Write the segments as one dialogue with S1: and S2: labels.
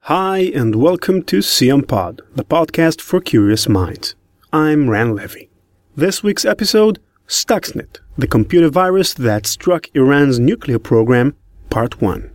S1: Hi, and welcome to CMPod, the podcast for curious minds. I'm Ran Levy. This week's episode, Stuxnet, the computer virus that struck Iran's nuclear program, Part 1.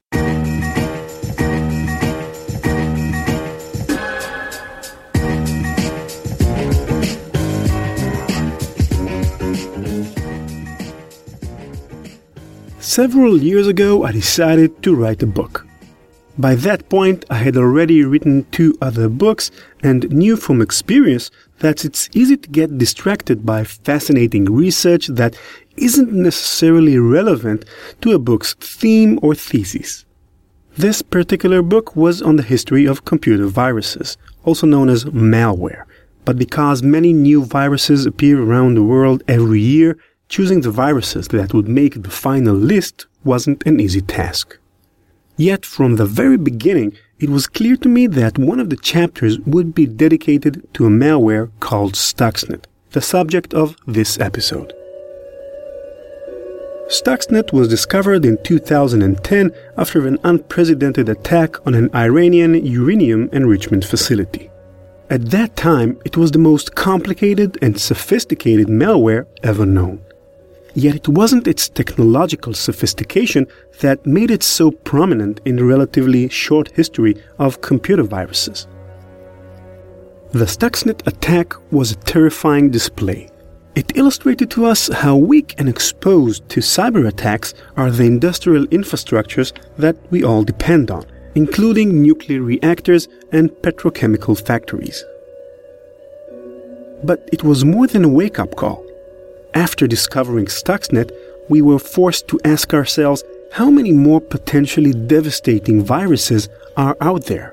S1: Several years ago, I decided to write a book. By that point, I had already written 2 other books and knew from experience that it's easy to get distracted by fascinating research that isn't necessarily relevant to a book's theme or thesis. This particular book was on the history of computer viruses, also known as malware. But because many new viruses appear around the world every year, choosing the viruses that would make the final list wasn't an easy task. Yet from the very beginning, it was clear to me that one of the chapters would be dedicated to a malware called Stuxnet, the subject of this episode. Stuxnet was discovered in 2010 after an unprecedented attack on an Iranian uranium enrichment facility. At that time, it was the most complicated and sophisticated malware ever known. Yet it wasn't its technological sophistication that made it so prominent in the relatively short history of computer viruses. The Stuxnet attack was a terrifying display. It illustrated to us how weak and exposed to cyber attacks are the industrial infrastructures that we all depend on, including nuclear reactors and petrochemical factories. But it was more than a wake-up call. After discovering Stuxnet, we were forced to ask ourselves how many more potentially devastating viruses are out there.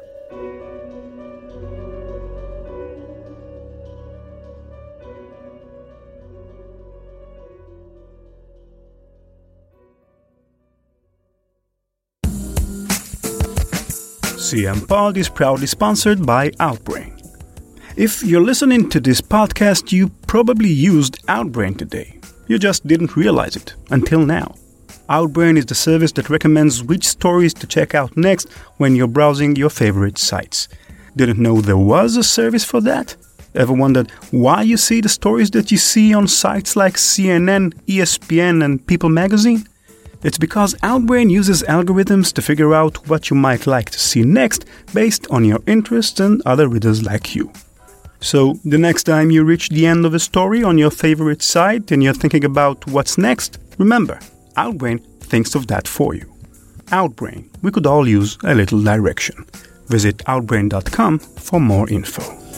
S1: CMPod is proudly sponsored by Outbrain. If you're listening to this podcast, you probably used Outbrain today. You just didn't realize it until now. Outbrain is the service that recommends which stories to check out next when you're browsing your favorite sites. Didn't know there was a service for that? Ever wondered why you see the stories that you see on sites like CNN, ESPN, and People magazine? It's because Outbrain uses algorithms to figure out what you might like to see next based on your interests and other readers like you. So, the next time you reach the end of a story on your favorite site and you're thinking about what's next, remember, Outbrain thinks of that for you. Outbrain, we could all use a little direction. Visit outbrain.com for more info.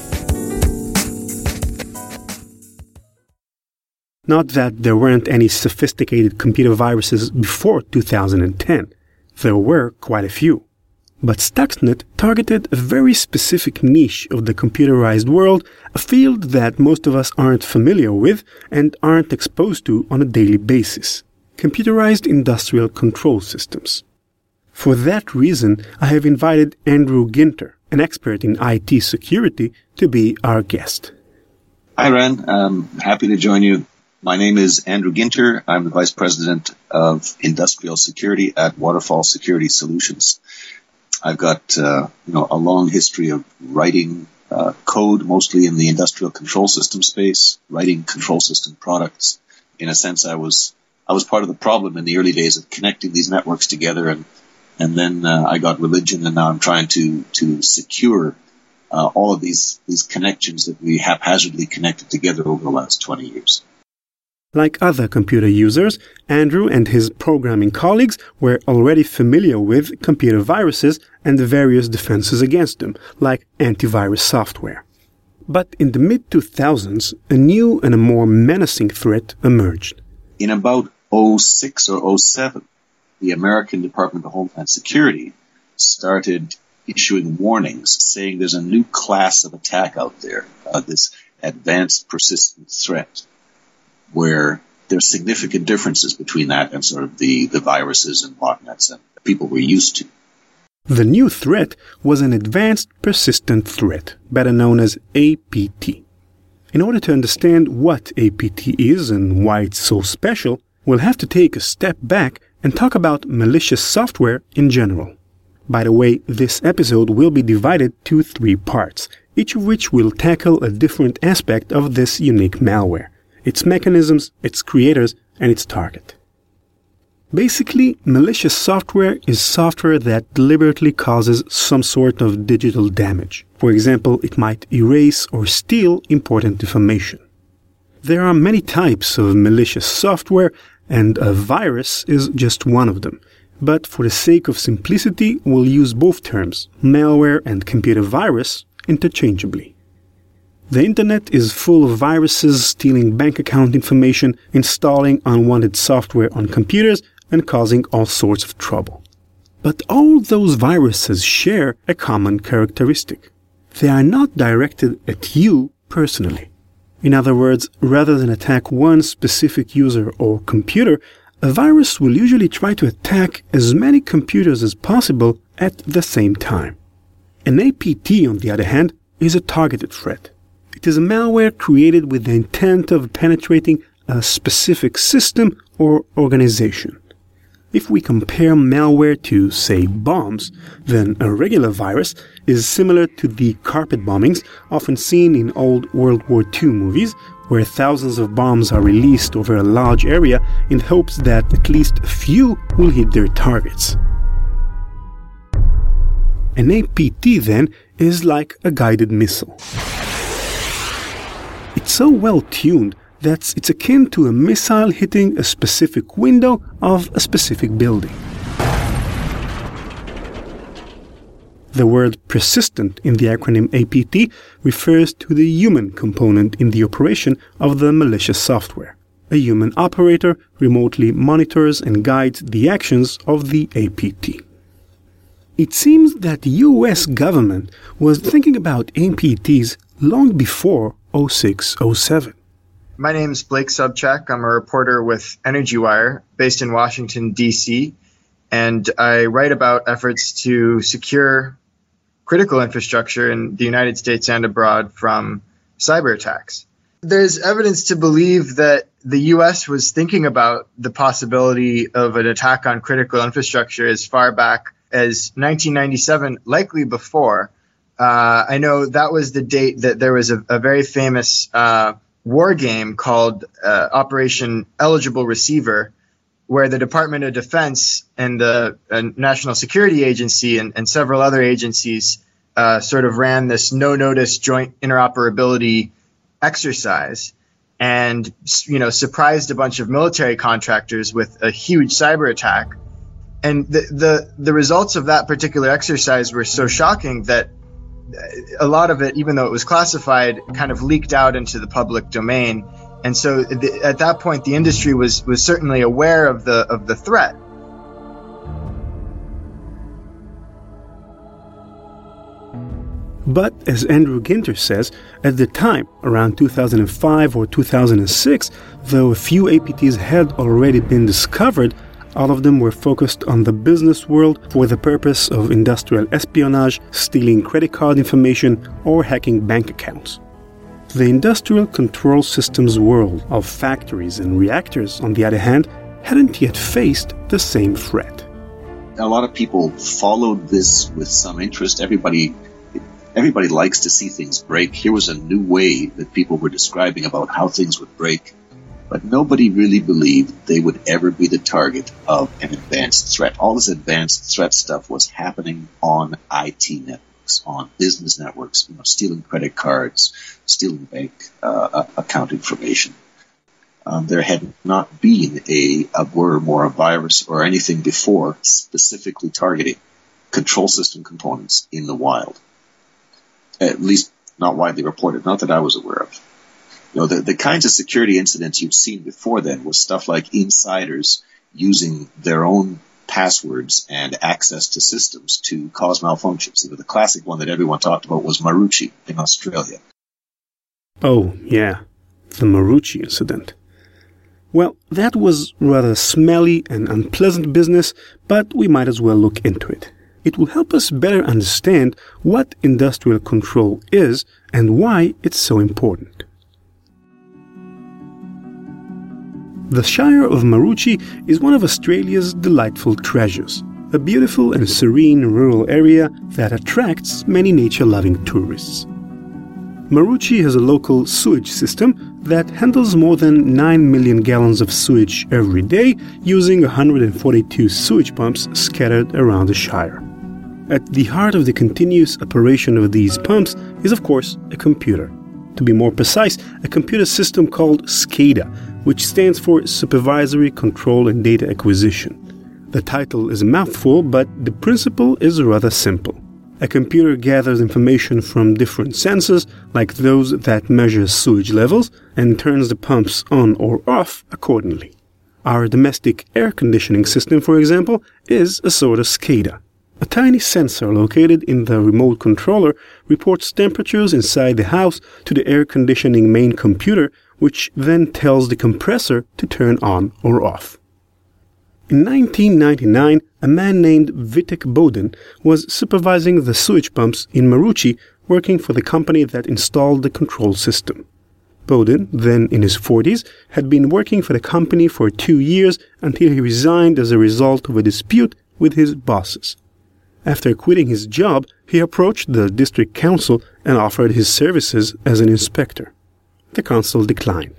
S1: Not that there weren't any sophisticated computer viruses before 2010. There were quite a few. But Stuxnet targeted a very specific niche of the computerized world, a field that most of us aren't familiar with and aren't exposed to on a daily basis: computerized industrial control systems. For that reason, I have invited Andrew Ginter, an expert in IT security, to be our guest.
S2: Hi, Ran. I'm happy to join you. My name is Andrew Ginter. I'm the Vice President of Industrial Security at Waterfall Security Solutions. I've got a long history of writing code, mostly in the industrial control system space, writing control system products. In a sense, I was part of the problem in the early days of connecting these networks together, and then I got religion, and now I'm trying to secure all of these connections that we haphazardly connected together over the last 20 years.
S1: Like other computer users, Andrew and his programming colleagues were already familiar with computer viruses and the various defenses against them, like antivirus software. But in the mid-2000s, a new and a more menacing threat emerged.
S2: In about 2006 or 2007, the American Department of Homeland Security started issuing warnings saying there's a new class of attack out there, this advanced persistent threat, where there's significant differences between that and sort of the viruses and botnets and people we're used to.
S1: The new threat was an advanced persistent threat, better known as APT. In order to understand what APT is and why it's so special, we'll have to take a step back and talk about malicious software in general. By the way, this episode will be divided to 3 parts, each of which will tackle a different aspect of this unique malware, its mechanisms, its creators, and its target. Basically, malicious software is software that deliberately causes some sort of digital damage. For example, it might erase or steal important information. There are many types of malicious software, and a virus is just one of them. But for the sake of simplicity, we'll use both terms, malware and computer virus, interchangeably. The internet is full of viruses stealing bank account information, installing unwanted software on computers, and causing all sorts of trouble. But all those viruses share a common characteristic. They are not directed at you personally. In other words, rather than attack one specific user or computer, a virus will usually try to attack as many computers as possible at the same time. An APT, on the other hand, is a targeted threat. It is a malware created with the intent of penetrating a specific system or organization. If we compare malware to, say, bombs, then a regular virus is similar to the carpet bombings often seen in old World War II movies, where thousands of bombs are released over a large area in hopes that at least a few will hit their targets. An APT, then, is like a guided missile. It's so well tuned that it's akin to a missile hitting a specific window of a specific building. The word persistent in the acronym APT refers to the human component in the operation of the malicious software. A human operator remotely monitors and guides the actions of the APT. It seems that the US government was thinking about APTs long before 06-07.
S3: My name is Blake Sobchak. I'm a reporter with EnergyWire based in Washington, D.C., and I write about efforts to secure critical infrastructure in the United States and abroad from cyber attacks. There's evidence to believe that the U.S. was thinking about the possibility of an attack on critical infrastructure as far back as 1997, likely before. I know that was the date that there was a very famous war game called Operation Eligible Receiver, where the Department of Defense and the National Security Agency and several other agencies sort of ran this no-notice joint interoperability exercise and, surprised a bunch of military contractors with a huge cyber attack. And the results of that particular exercise were so shocking that a lot of it, even though it was classified, kind of leaked out into the public domain. And so at that point, the industry was certainly aware of the threat.
S1: But as Andrew Ginter says, at the time, around 2005 or 2006, though a few APTs had already been discovered, all of them were focused on the business world for the purpose of industrial espionage, stealing credit card information, or hacking bank accounts. The industrial control systems world of factories and reactors, on the other hand, hadn't yet faced the same threat.
S2: A lot of people followed this with some interest. Everybody likes to see things break. Here was a new way that people were describing about how things would break. But nobody really believed they would ever be the target of an advanced threat. All this advanced threat stuff was happening on IT networks, on business networks, stealing credit cards, stealing bank account information. There had not been a worm or a virus or anything before specifically targeting control system components in the wild. At least not widely reported, not that I was aware of. The kinds of security incidents you've seen before then was stuff like insiders using their own passwords and access to systems to cause malfunctions. The classic one that everyone talked about was Marucci in Australia.
S1: Oh, yeah, the Marucci incident. Well, that was rather smelly and unpleasant business, but we might as well look into it. It will help us better understand what industrial control is and why it's so important. The Shire of Marucci is one of Australia's delightful treasures, a beautiful and serene rural area that attracts many nature-loving tourists. Maruchi has a local sewage system that handles more than 9 million gallons of sewage every day using 142 sewage pumps scattered around the Shire. At the heart of the continuous operation of these pumps is, of course, a computer. To be more precise, a computer system called SCADA, which stands for Supervisory Control and Data Acquisition. The title is a mouthful, but the principle is rather simple. A computer gathers information from different sensors, like those that measure sewage levels, and turns the pumps on or off accordingly. Our domestic air conditioning system, for example, is a sort of SCADA. A tiny sensor located in the remote controller reports temperatures inside the house to the air conditioning main computer, which then tells the compressor to turn on or off. In 1999, a man named Vitek Boden was supervising the sewage pumps in Maruchi, working for the company that installed the control system. Boden, then in his 40s, had been working for the company for 2 years until he resigned as a result of a dispute with his bosses. After quitting his job, he approached the district council and offered his services as an inspector. The council declined.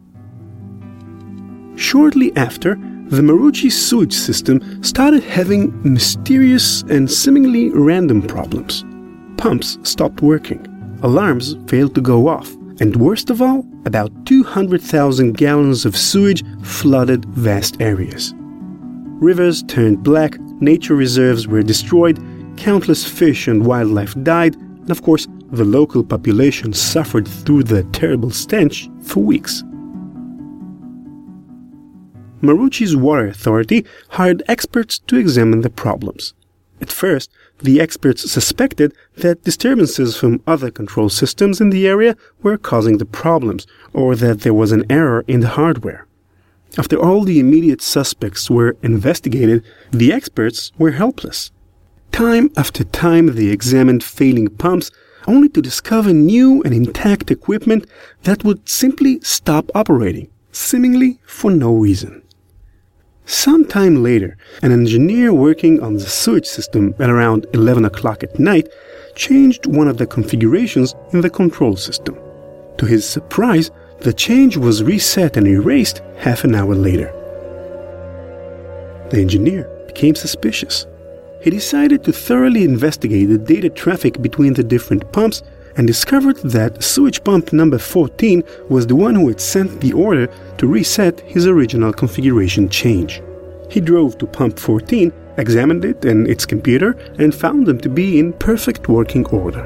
S1: Shortly after, the Maruchi sewage system started having mysterious and seemingly random problems. Pumps stopped working, alarms failed to go off, and worst of all, about 200,000 gallons of sewage flooded vast areas. Rivers turned black, nature reserves were destroyed, countless fish and wildlife died, and of course, the local population suffered through the terrible stench for weeks. Maruchi's water authority hired experts to examine the problems. At first, the experts suspected that disturbances from other control systems in the area were causing the problems, or that there was an error in the hardware. After all the immediate suspects were investigated, the experts were helpless. Time after time they examined failing pumps, only to discover new and intact equipment that would simply stop operating, seemingly for no reason. Some time later, an engineer working on the sewage system at around 11 o'clock at night changed one of the configurations in the control system. To his surprise, the change was reset and erased half an hour later. The engineer became suspicious. He decided to thoroughly investigate the data traffic between the different pumps and discovered that sewage pump number 14 was the one who had sent the order to reset his original configuration change. He drove to pump 14, examined it and its computer, and found them to be in perfect working order.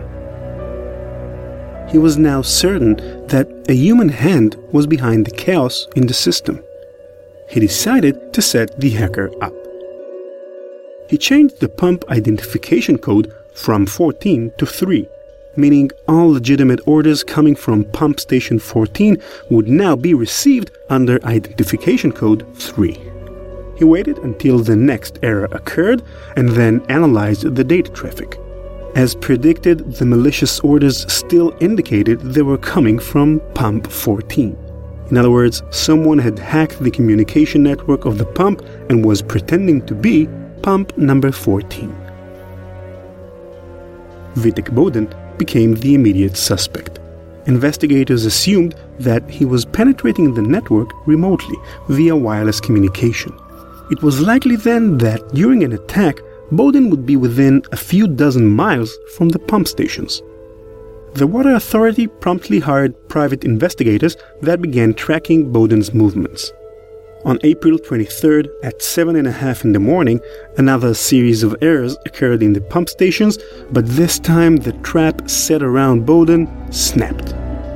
S1: He was now certain that a human hand was behind the chaos in the system. He decided to set the hacker up. He changed the pump identification code from 14 to 3, meaning all legitimate orders coming from pump station 14 would now be received under identification code 3. He waited until the next error occurred and then analyzed the data traffic. As predicted, the malicious orders still indicated they were coming from pump 14. In other words, someone had hacked the communication network of the pump and was pretending to be pump number 14. Vitek Boden became the immediate suspect. Investigators assumed that he was penetrating the network remotely via wireless communication. It was likely then that during an attack, Boden would be within a few dozen miles from the pump stations. The Water Authority promptly hired private investigators that began tracking Boden's movements. On April 23rd at 7:30 in the morning, another series of errors occurred in the pump stations, but this time the trap set around Boden snapped.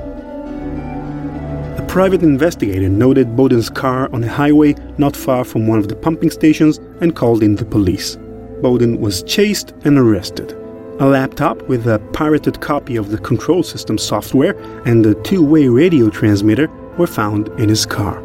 S1: A private investigator noted Boden's car on a highway not far from one of the pumping stations and called in the police. Boden was chased and arrested. A laptop with a pirated copy of the control system software and a two-way radio transmitter were found in his car.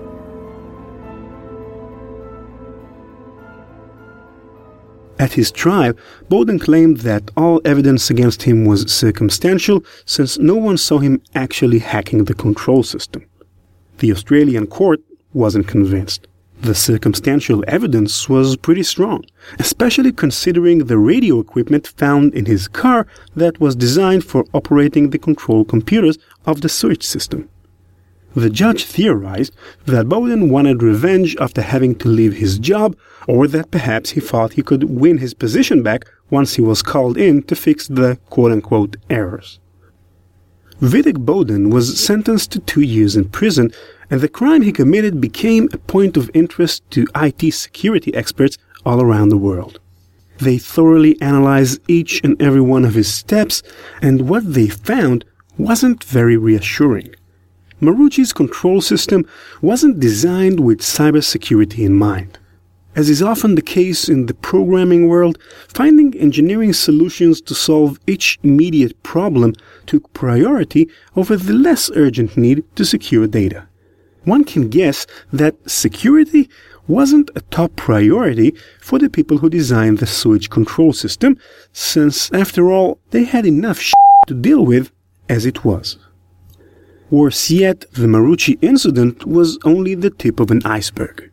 S1: At his trial, Boden claimed that all evidence against him was circumstantial since no one saw him actually hacking the control system. The Australian court wasn't convinced. The circumstantial evidence was pretty strong, especially considering the radio equipment found in his car that was designed for operating the control computers of the sewage system. The judge theorized that Bowden wanted revenge after having to leave his job, or that perhaps he thought he could win his position back once he was called in to fix the quote-unquote errors. Vitek Bowden was sentenced to 2 years in prison, and the crime he committed became a point of interest to IT security experts all around the world. They thoroughly analyzed each and every one of his steps, and what they found wasn't very reassuring. Marucci's control system wasn't designed with cybersecurity in mind. As is often the case in the programming world, finding engineering solutions to solve each immediate problem took priority over the less urgent need to secure data. One can guess that security wasn't a top priority for the people who designed the sewage control system, since, after all, they had enough shit to deal with as it was. Worse yet, the Marucci incident was only the tip of an iceberg.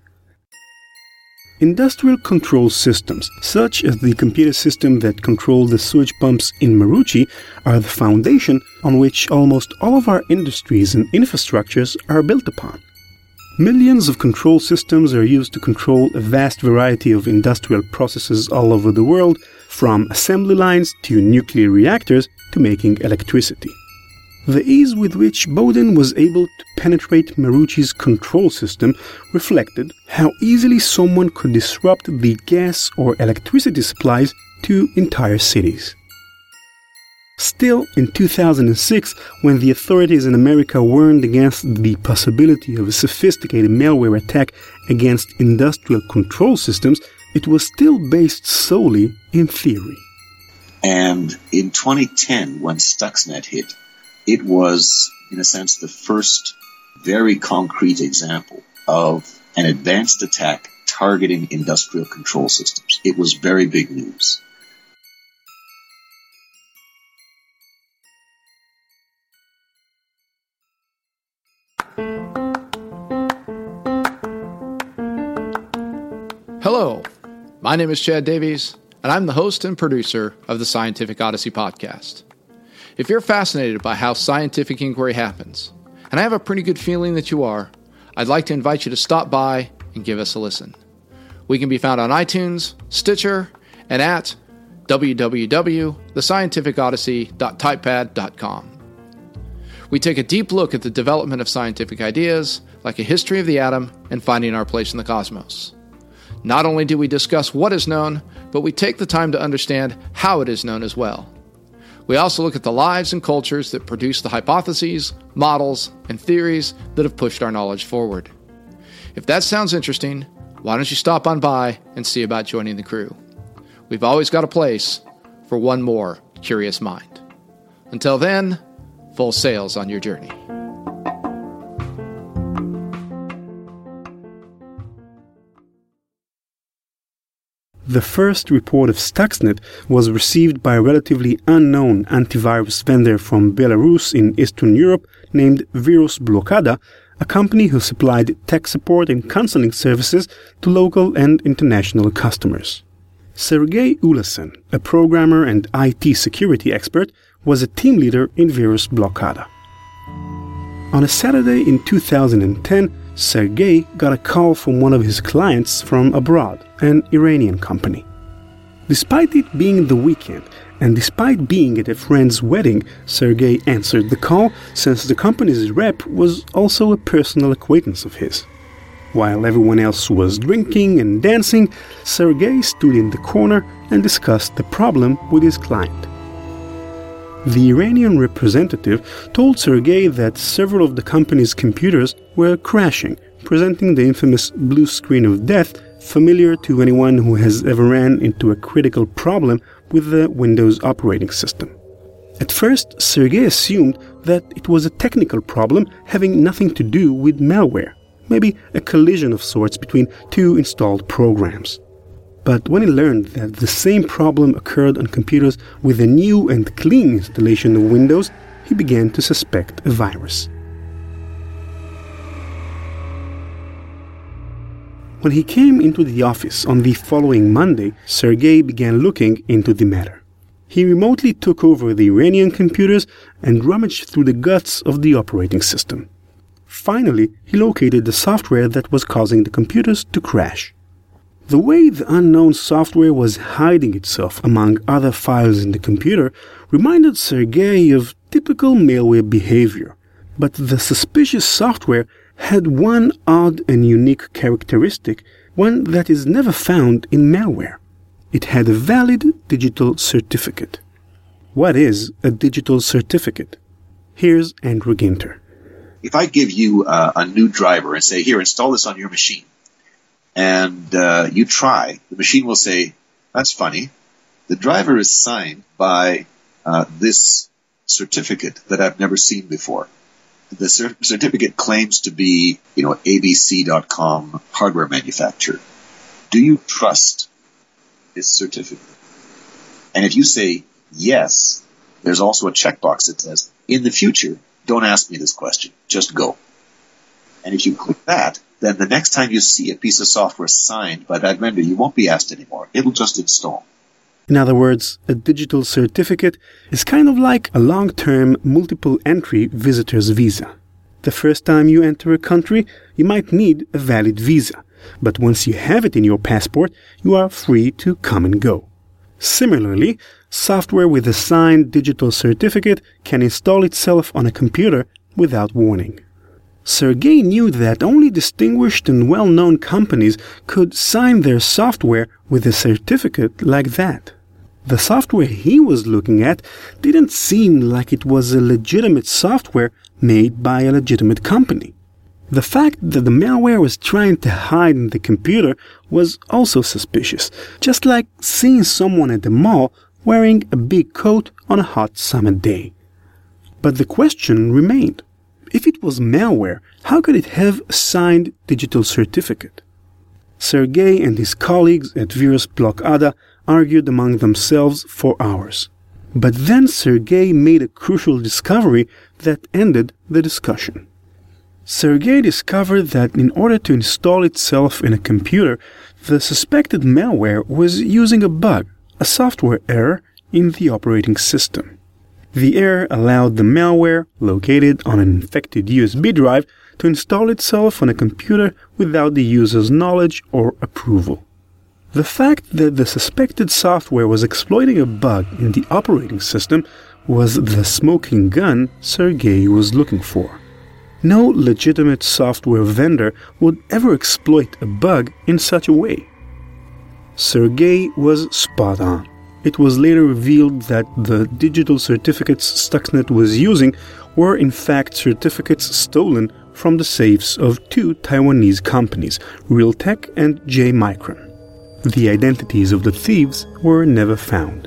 S1: Industrial control systems, such as the computer system that controlled the sewage pumps in Marucci, are the foundation on which almost all of our industries and infrastructures are built upon. Millions of control systems are used to control a vast variety of industrial processes all over the world, from assembly lines to nuclear reactors to making electricity. The ease with which Bowden was able to penetrate Marucci's control system reflected how easily someone could disrupt the gas or electricity supplies to entire cities. Still, in 2006, when the authorities in America warned against the possibility of a sophisticated malware attack against industrial control systems, it was still based solely in theory.
S2: And in 2010, when Stuxnet hit, it was, in a sense, the first very concrete example of an advanced attack targeting industrial control systems. It was very big news.
S4: Hello, my name is Chad Davies, and I'm the host and producer of the Scientific Odyssey podcast. If you're fascinated by how scientific inquiry happens, and I have a pretty good feeling that you are, I'd like to invite you to stop by and give us a listen. We can be found on iTunes, Stitcher, and at www.thescientificodyssey.typepad.com. We take a deep look at the development of scientific ideas, like a history of the atom and finding our place in the cosmos. Not only do we discuss what is known, but we take the time to understand how it is known as well. We also look at the lives and cultures that produce the hypotheses, models, and theories that have pushed our knowledge forward. If that sounds interesting, why don't you stop on by and see about joining the crew? We've always got a place for one more curious mind. Until then, full sails on your journey.
S1: The first report of Stuxnet was received by a relatively unknown antivirus vendor from Belarus in Eastern Europe named Virus Blokada, a company who supplied tech support and counseling services to local and international customers. Sergei Ulasen, a programmer and IT security expert, was a team leader in Virus Blokada. On a Saturday in 2010, Sergei got a call from one of his clients from abroad, an Iranian company. Despite it being the weekend, and despite being at a friend's wedding, Sergei answered the call since the company's rep was also a personal acquaintance of his. While everyone else was drinking and dancing, Sergei stood in the corner and discussed the problem with his client. The Iranian representative told Sergei that several of the company's computers were crashing, presenting the infamous blue screen of death familiar to anyone who has ever ran into a critical problem with the Windows operating system. At first, Sergei assumed that it was a technical problem having nothing to do with malware, maybe a collision of sorts between two installed programs. But when he learned that the same problem occurred on computers with a new and clean installation of Windows, he began to suspect a virus. When he came into the office on the following Monday, Sergei began looking into the matter. He remotely took over the Iranian computers and rummaged through the guts of the operating system. Finally, he located the software that was causing the computers to crash. The way the unknown software was hiding itself among other files in the computer reminded Sergei of typical malware behavior. But the suspicious software had one odd and unique characteristic, one that is never found in malware. It had a valid digital certificate. What is a digital certificate? Here's Andrew Ginter.
S2: If I give you a new driver and say, here, install this on your machine, and you try, the machine will say, that's funny. The driver is signed by this certificate that I've never seen before. The certificate claims to be, ABC.com hardware manufacturer. Do you trust this certificate? And if you say yes, there's also a checkbox that says, in the future, don't ask me this question, just go. And if you click that, then the next time you see a piece of software signed by that vendor, you won't be asked anymore. It'll just install.
S1: In other words, a digital certificate is kind of like a long-term multiple-entry visitor's visa. The first time you enter a country, you might need a valid visa, but once you have it in your passport, you are free to come and go. Similarly, software with a signed digital certificate can install itself on a computer without warning. Sergei knew that only distinguished and well-known companies could sign their software with a certificate like that. The software he was looking at didn't seem like it was a legitimate software made by a legitimate company. The fact that the malware was trying to hide in the computer was also suspicious, just like seeing someone at the mall wearing a big coat on a hot summer day. But the question remained. If it was malware, how could it have a signed digital certificate? Sergei and his colleagues at Virus Blokada argued among themselves for hours. But then Sergei made a crucial discovery that ended the discussion. Sergei discovered that in order to install itself in a computer, the suspected malware was using a bug, a software error, in the operating system. The error allowed the malware, located on an infected USB drive, to install itself on a computer without the user's knowledge or approval. The fact that the suspected software was exploiting a bug in the operating system was the smoking gun Sergei was looking for. No legitimate software vendor would ever exploit a bug in such a way. Sergei was spot on. It was later revealed that the digital certificates Stuxnet was using were in fact certificates stolen from the safes of two Taiwanese companies, Realtek and J-Micron. The identities of the thieves were never found.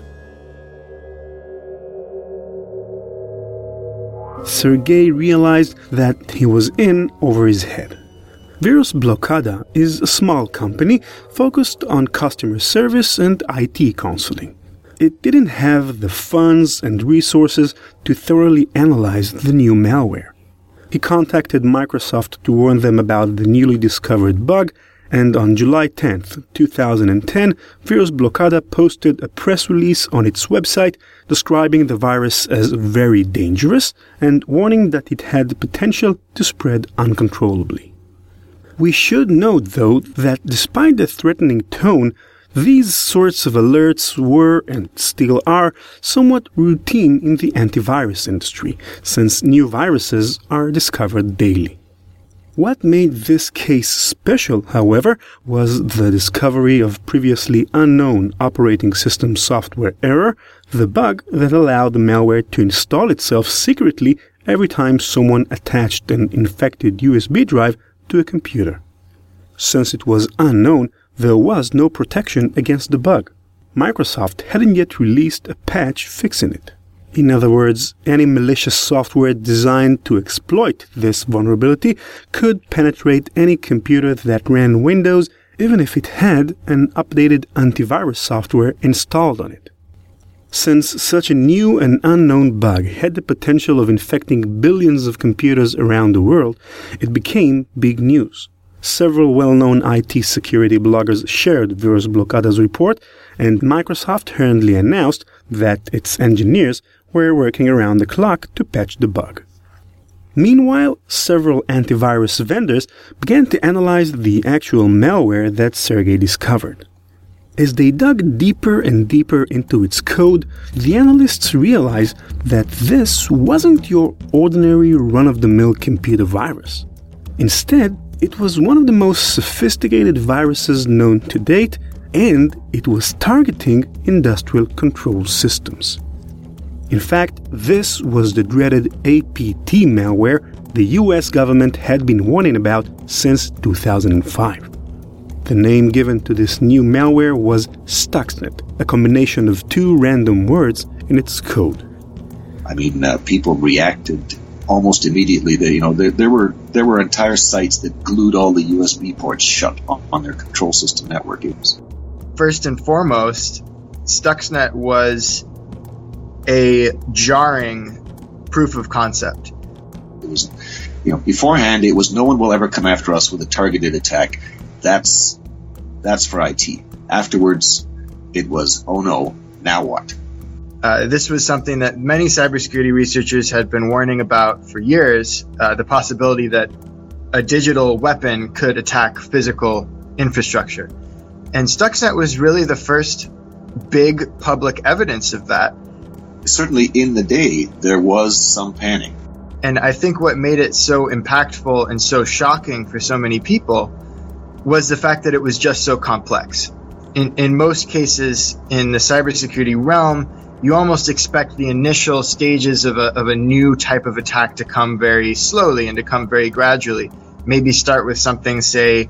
S1: Sergei realized that he was in over his head. Virus Blokada is a small company focused on customer service and IT counseling. It didn't have the funds and resources to thoroughly analyze the new malware. He contacted Microsoft to warn them about the newly discovered bug, and on July 10, 2010, Virus Blokada posted a press release on its website describing the virus as very dangerous and warning that it had the potential to spread uncontrollably. We should note, though, that despite the threatening tone, these sorts of alerts were, and still are, somewhat routine in the antivirus industry, since new viruses are discovered daily. What made this case special, however, was the discovery of previously unknown operating system software error, the bug that allowed the malware to install itself secretly every time someone attached an infected USB drive to a computer. Since it was unknown, there was no protection against the bug. Microsoft hadn't yet released a patch fixing it. In other words, any malicious software designed to exploit this vulnerability could penetrate any computer that ran Windows, even if it had an updated antivirus software installed on it. Since such a new and unknown bug had the potential of infecting billions of computers around the world, it became big news. Several well-known IT security bloggers shared VirusBlokada's report, and Microsoft hurriedly announced that its engineers were working around the clock to patch the bug. Meanwhile, several antivirus vendors began to analyze the actual malware that Sergey discovered. As they dug deeper and deeper into its code, the analysts realized that this wasn't your ordinary run-of-the-mill computer virus. Instead, it was one of the most sophisticated viruses known to date, and it was targeting industrial control systems. In fact, this was the dreaded APT malware the US government had been warning about since 2005. The name given to this new malware was Stuxnet, a combination of two random words in its code.
S2: I mean, people reacted almost immediately. There were entire sites that glued all the USB ports shut on their control system network.
S3: First and foremost, Stuxnet was a jarring proof of concept.
S2: It was, beforehand, it was no one will ever come after us with a targeted attack. That's for IT. Afterwards, it was, oh no, now what?
S3: This was something that many cybersecurity researchers had been warning about for years, the possibility that a digital weapon could attack physical infrastructure. And Stuxnet was really the first big public evidence of that.
S2: Certainly in the day, there was some panic.
S3: And I think what made it so impactful and so shocking for so many people was the fact that it was just so complex. In most cases in the cybersecurity realm, you almost expect the initial stages of a new type of attack to come very slowly and to come very gradually. Maybe start with something, say,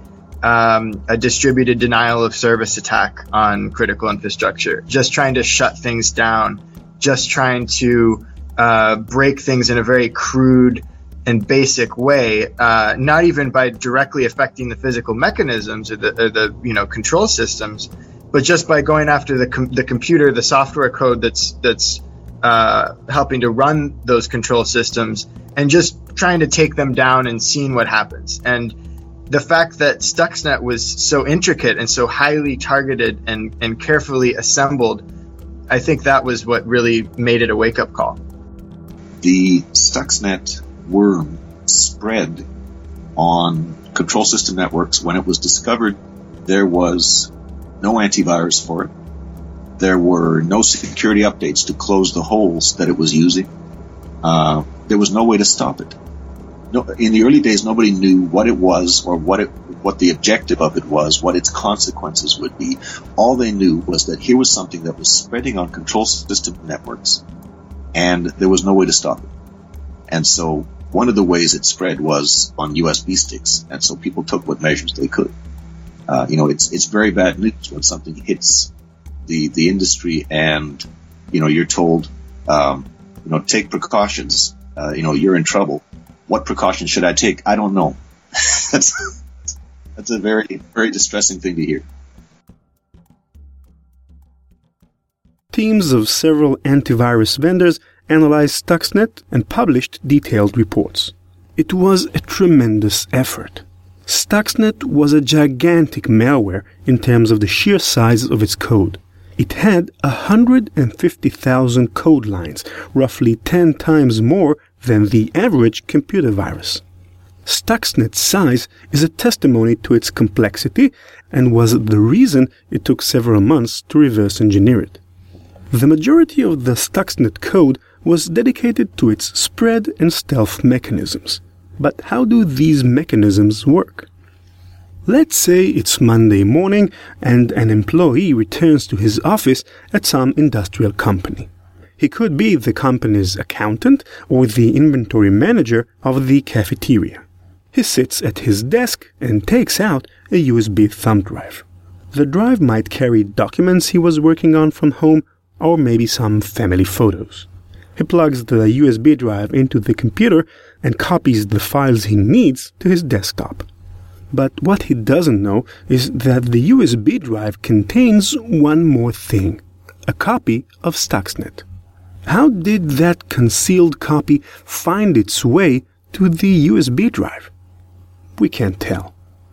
S3: a distributed denial of service attack on critical infrastructure, just trying to shut things down, just trying to break things in a very crude and basic way, not even by directly affecting the physical mechanisms or the control systems, but just by going after the computer, the software code that's helping to run those control systems, and just trying to take them down and seeing what happens. And the fact that Stuxnet was so intricate and so highly targeted and carefully assembled, I think that was what really made it a wake-up call.
S2: The Stuxnet worm spread on control system networks. When it was discovered, there was no antivirus for it. There were no security updates to close the holes that it was using. There was no way to stop it. No, in the early days, nobody knew what it was or what the objective of it was, what its consequences would be. All they knew was that here was something that was spreading on control system networks, and there was no way to stop it. And so one of the ways it spread was on USB sticks, and so people took what measures they could. It's very bad news when something hits the industry, and you're told, take precautions. You're in trouble. What precautions should I take? I don't know. That's a very, very distressing thing to hear.
S1: Teams of several antivirus vendors analyzed Stuxnet and published detailed reports. It was a tremendous effort. Stuxnet was a gigantic malware in terms of the sheer size of its code. It had 150,000 code lines, roughly 10 times more than the average computer virus. Stuxnet's size is a testimony to its complexity and was the reason it took several months to reverse engineer it. The majority of the Stuxnet code was dedicated to its spread and stealth mechanisms. But how do these mechanisms work? Let's say it's Monday morning and an employee returns to his office at some industrial company. He could be the company's accountant or the inventory manager of the cafeteria. He sits at his desk and takes out a USB thumb drive. The drive might carry documents he was working on from home, or maybe some family photos. He plugs the USB drive into the computer and copies the files he needs to his desktop. But what he doesn't know is that the USB drive contains one more thing: a copy of Stuxnet. How did that concealed copy find its way to the USB drive? We can't tell.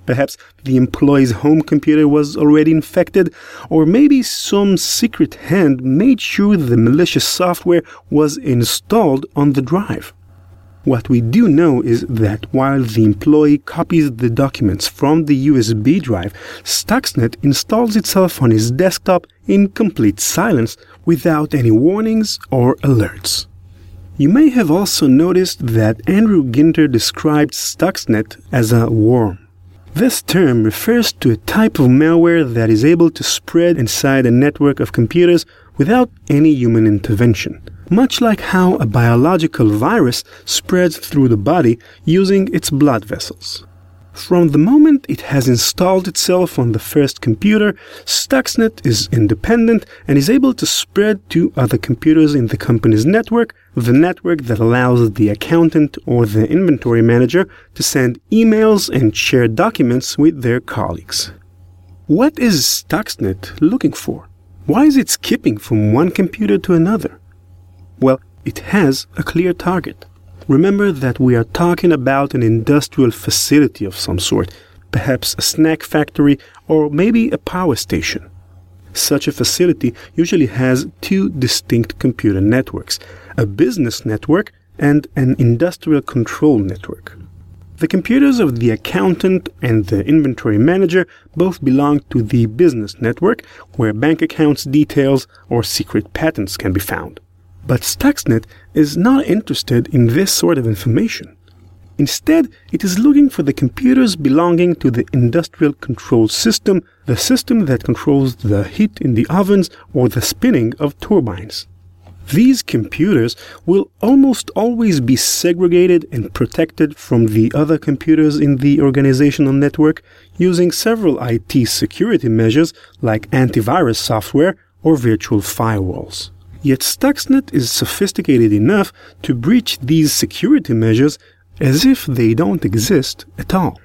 S1: Perhaps the employee's home computer was already infected, or maybe some secret hand made sure the malicious software was installed on the drive. What we do know is that while the employee copies the documents from the USB drive, Stuxnet installs itself on his desktop in complete silence without any warnings or alerts. You may have also noticed that Andrew Ginter described Stuxnet as a worm. This term refers to a type of malware that is able to spread inside a network of computers without any human intervention, much like how a biological virus spreads through the body using its blood vessels. From the moment it has installed itself on the first computer, Stuxnet is independent and is able to spread to other computers in the company's network, the network that allows the accountant or the inventory manager to send emails and share documents with their colleagues. What is Stuxnet looking for? Why is it skipping from one computer to another? Well, it has a clear target. Remember that we are talking about an industrial facility of some sort, perhaps a snack factory or maybe a power station. Such a facility usually has two distinct computer networks, a business network and an industrial control network. The computers of the accountant and the inventory manager both belong to the business network, where bank accounts details or secret patents can be found. But Stuxnet is not interested in this sort of information. Instead, it is looking for the computers belonging to the industrial control system, the system that controls the heat in the ovens or the spinning of turbines. These computers will almost always be segregated and protected from the other computers in the organizational network using several IT security measures like antivirus software or virtual firewalls. Yet Stuxnet is sophisticated enough to breach these security measures as if they don't exist at all.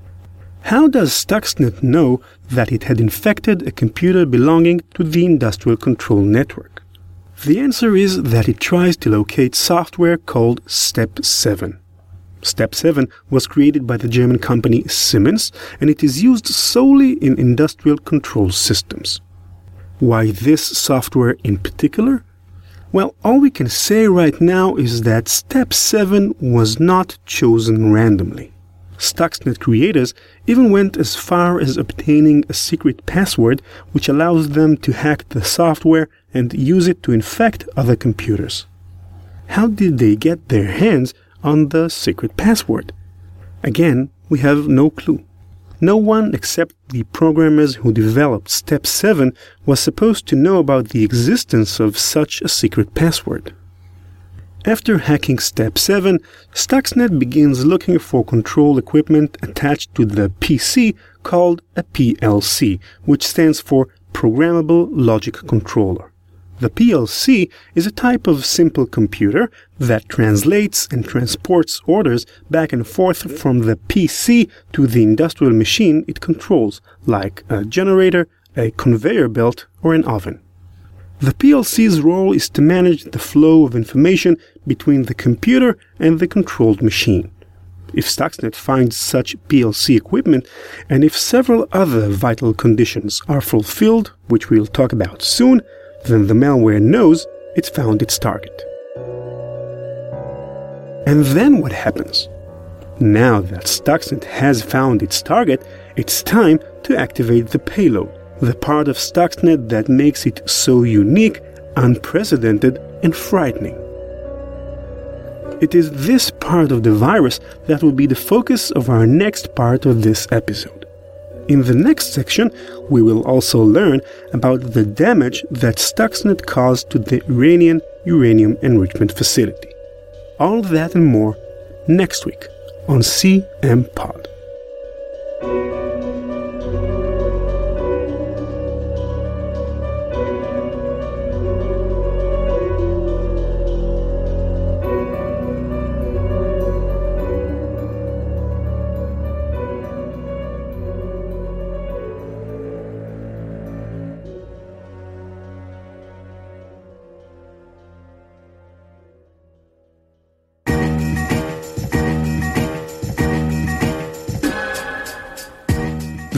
S1: How does Stuxnet know that it had infected a computer belonging to the industrial control network? The answer is that it tries to locate software called Step 7. Step 7 was created by the German company Siemens, and it is used solely in industrial control systems. Why this software in particular? Well, all we can say right now is that Step 7 was not chosen randomly. Stuxnet creators even went as far as obtaining a secret password which allows them to hack the software and use it to infect other computers. How did they get their hands on the secret password? Again, we have no clue. No one except the programmers who developed Step 7 was supposed to know about the existence of such a secret password. After hacking Step 7, Stuxnet begins looking for control equipment attached to the PC called a PLC, which stands for Programmable Logic Controller. The PLC is a type of simple computer that translates and transports orders back and forth from the PC to the industrial machine it controls, like a generator, a conveyor belt, or an oven. The PLC's role is to manage the flow of information between the computer and the controlled machine. If Stuxnet finds such PLC equipment, and if several other vital conditions are fulfilled, which we'll talk about soon, then the malware knows it's found its target. And then what happens? Now that Stuxnet has found its target, it's time to activate the payload, the part of Stuxnet that makes it so unique, unprecedented, and frightening. It is this part of the virus that will be the focus of our next part of this episode. In the next section, we will also learn about the damage that Stuxnet caused to the Iranian uranium enrichment facility. All that and more next week on CM Pod.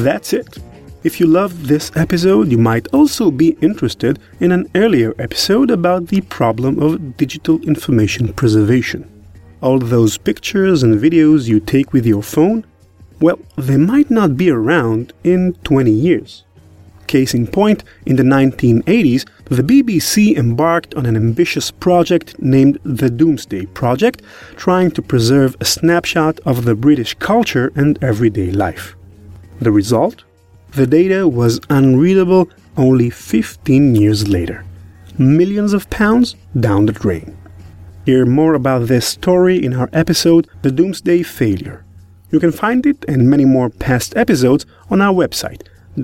S1: That's it. If you loved this episode, you might also be interested in an earlier episode about the problem of digital information preservation. All those pictures and videos you take with your phone, well, they might not be around in 20 years. Case in point, in the 1980s, the BBC embarked on an ambitious project named the Doomsday Project, trying to preserve a snapshot of the British culture and everyday life. The result? The data was unreadable only 15 years later. Millions of pounds down the drain. Hear more about this story in our episode, The Doomsday Failure. You can find it and many more past episodes on our website,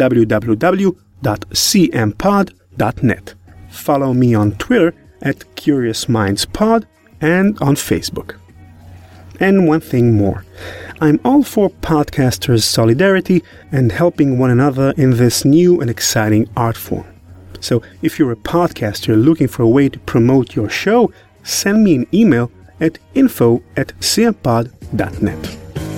S1: www.cmpod.net. Follow me on Twitter at CuriousMindsPod and on Facebook. And one thing more. I'm all for podcasters' solidarity and helping one another in this new and exciting art form. So if you're a podcaster looking for a way to promote your show, send me an email at info@cmpod.net.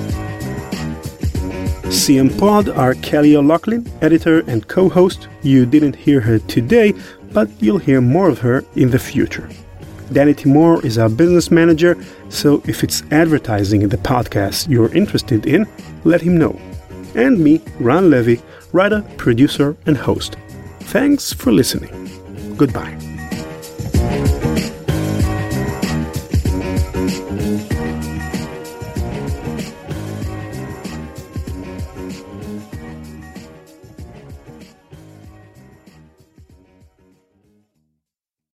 S1: CMPod are Kelly O'Loughlin, editor and co-host. You didn't hear her today, but you'll hear more of her in the future. Danny Timor is our business manager, so if it's advertising in the podcast you're interested in, let him know. And me, Ron Levy, writer, producer, and host. Thanks for listening. Goodbye.